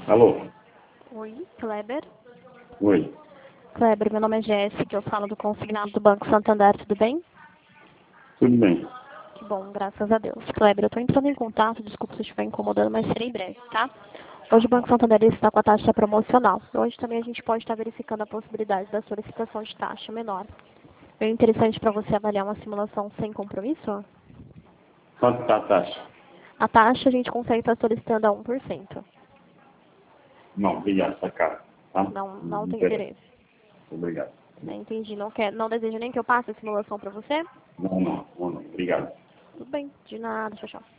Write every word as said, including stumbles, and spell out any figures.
Alô? Oi, Kleber. Oi. Kleber, meu nome é Jéssica, eu falo do consignado do Banco Santander, tudo bem? Tudo bem. Que bom, graças a Deus. Kleber, eu estou entrando em contato, desculpa se eu estiver incomodando, mas serei breve, tá? Hoje o Banco Santander está com a taxa promocional. Hoje também a gente pode estar verificando a possibilidade da solicitação de taxa menor. É interessante para você avaliar uma simulação sem compromisso? Quanto está a taxa? A taxa a gente consegue estar solicitando a um por cento. Não, obrigado, está caro. Tá? Não, não tem interessa. interesse. Obrigado. Né? Entendi. Não, quer, não deseja nem que eu passe a simulação para você? Não, não, não, não. Obrigado. Tudo bem, de nada, tchau, tchau.